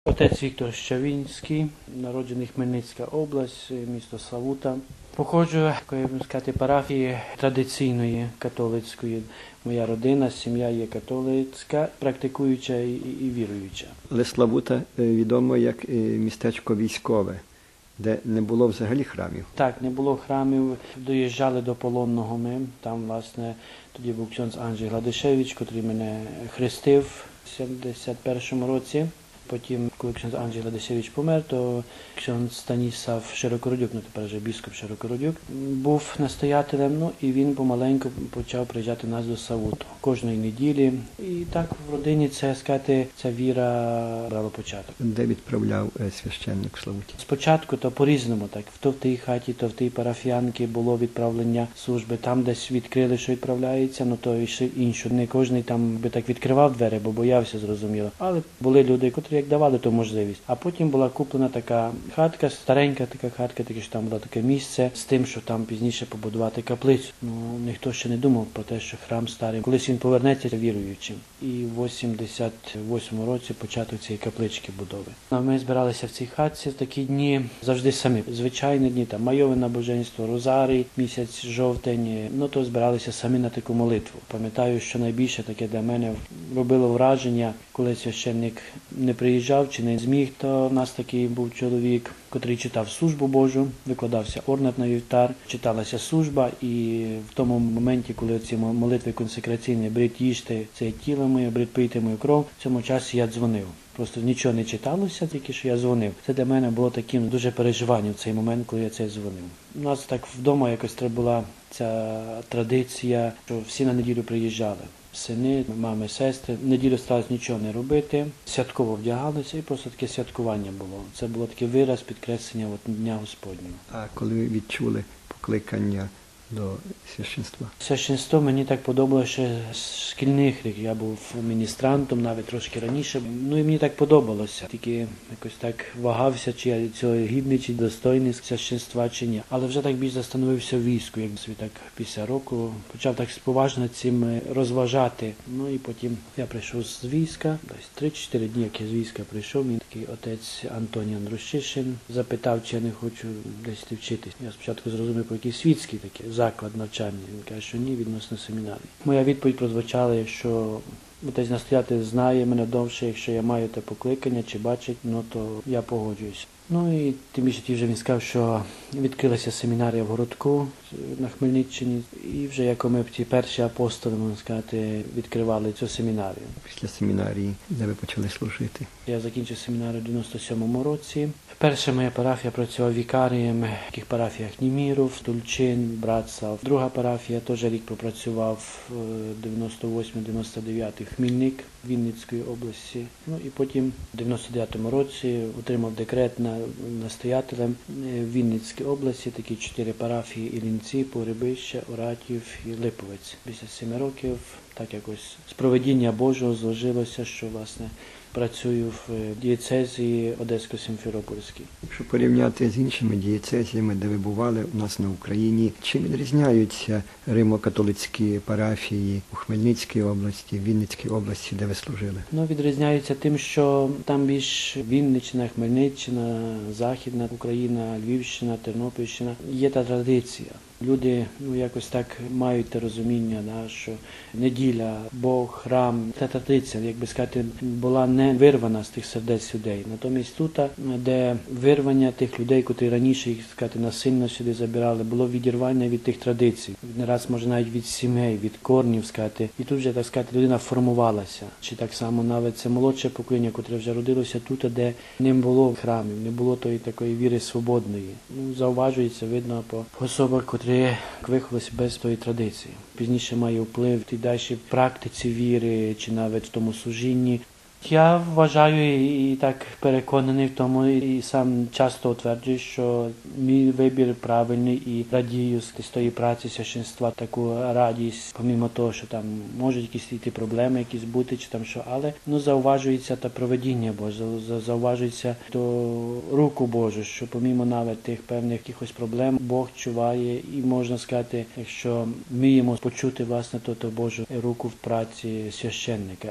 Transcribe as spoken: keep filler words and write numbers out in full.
Отець Віктор Щавінський, народжений Хмельницька область, місто Славута. Походжу, як би сказати, парафії традиційної католицької. Моя родина, сім'я є католицька, практикуюча і, і віруюча. Але Славута відомо як містечко військове, де не було взагалі храмів. Так, не було храмів. Доїжджали до Полонного ми. Там, власне, тоді був ксьондз Анджей Гладишевич, який мене хрестив в сімдесят першому році. Потім, коли ксьондз Анджей Гладишевич помер, то ксьондз Станіслав Широкородюк, ну тепер вже біскуп Широкородюк, був настоятелем, ну і він помаленьку почав приїжджати нас до Славуту кожної неділі. І так в родині, це, сказати, ця віра брала початок. Де відправляв священник в Славуті? Спочатку то по-різному, так, то в тій хаті, то в тій парафіянці було відправлення служби. Там десь відкрили, що відправляється, ну то і іншу. Не кожен там би так відкривав двері, бо боявся, зрозуміло. Але були люди, котрі як давали ту можливість. А потім була куплена така хатка, старенька така хатка, таке, що там було таке місце, з тим, що там пізніше побудувати каплицю. Ну, ніхто ще не думав про те, що храм старий. Колись він повернеться віруючим. І в вісімдесят восьмому році початок цієї каплички будови. Ми збиралися в цій хатці в такі дні завжди самі. Звичайні дні, там майове набоженство, розарій, місяць жовтень. Ну, то збиралися самі на таку молитву. Пам'ятаю, що найбільше таке для мене робило враження, коли священник не приїжджав чи не зміг, то в нас такий був чоловік, котрий читав службу Божу, викладався орнат на вівтар, читалася служба, і в тому моменті, коли ці молитви консекраційні, брить їжте це тіло моє, брить пийте мою кров, в цьому часі я дзвонив. Просто нічого не читалося, тільки що я дзвонив. Це для мене було таким дуже переживанням в цей момент, коли я це дзвонив. У нас так вдома якось треба була ця традиція, що всі на неділю приїжджали. Сини, мами, сестри. В неділю старалися нічого не робити, святково вдягалися і просто таке святкування було. Це було такий вираз підкреслення от, Дня Господнього. А коли ви відчули покликання до священства? Священство мені так подобалося ще з шкільних років. Я був міністрантом, навіть трошки раніше. Ну і мені так подобалося. Тільки якось так вагався, чи я цього гідний, чи достойний священства, чи ні. Але вже так більш застановився в війську, як собі так після року. Почав так поважно цим розважати. Ну і потім я прийшов з війська. Десь три-чотири дні, як я з війська прийшов, мій такий отець Антоній Андрущишин запитав, чи я не хочу десь вчитись. Я спочатку зрозумів, про який світський такий заклад навчання. Він каже, що ні, відносно семінарії. Моя відповідь прозвучала, якщо отець настоятель знає мене довше, якщо я маю те покликання чи бачить, ну то я погоджуюсь. Ну і тим більше ті вже він сказав, що відкрилася семінарія в Городку на Хмельниччині, і вже як ми ті перші апостоли, можна сказати, відкривали цю семінарію. Після семінарії, де ви почали служити? Я закінчив семінарію в дев'яносто сьомому році. Вперше моя парафія працювала вікарієм в таких парафіях Німіров, Тульчин, Братслав. Друга парафія теж рік пропрацював в дев'яносто восьмому дев'яносто дев'ятому Хмільник Вінницької області. Ну і потім в дев'яносто дев'ятому році отримав декрет на настоятелем в Вінницькій області, такі чотири парафії: Іллінці, Погребище, Оратів і Липовець. Після семи років так якось з провидіння Божого зложилося, що, власне, працюю в дієцезії Одесько-Сімферопольській. Якщо порівняти з іншими дієцезіями, де ви бували у нас на Україні, чим відрізняються римо-католицькі парафії у Хмельницькій області, Вінницькій області, де ви служили? Ну, відрізняються тим, що там більш Вінниччина, Хмельниччина, Західна Україна, Львівщина, Тернопільщина. Є та традиція. Люди, ну, якось так мають те розуміння, да, що неділя, Бог, храм, та традиція, як би сказати, була не вирвана з тих сердець людей. Натомість тут, де вирвання тих людей, котрі раніше їх, сказати, насильно сюди забирали, було відірвання від тих традицій. Не раз, може, навіть від сімей, від корнів, сказати. І тут вже, так сказати, людина формувалася. Чи так само навіть це молодше покоління, котре вже родилося тут, де не було храмів, не було тої такої віри свободної. Ну, зауважується, видно по особах, котрі виховалися без тої традиції. Пізніше має вплив і далі в практиці віри, чи навіть в тому служінні. Я вважаю і так переконаний в тому, і сам часто утверджую, що мій вибір правильний, і радію з тої праці священства, таку радість, помимо того, що там можуть якісь йти проблеми, якісь бути, чи там що, але ну, зауважується та проведіння Боже, зауважується то руку Божу, що помимо навіть тих певних якихось проблем Бог чуває, і можна сказати, якщо вміємо почути, власне, то, то Божу руку в праці священника.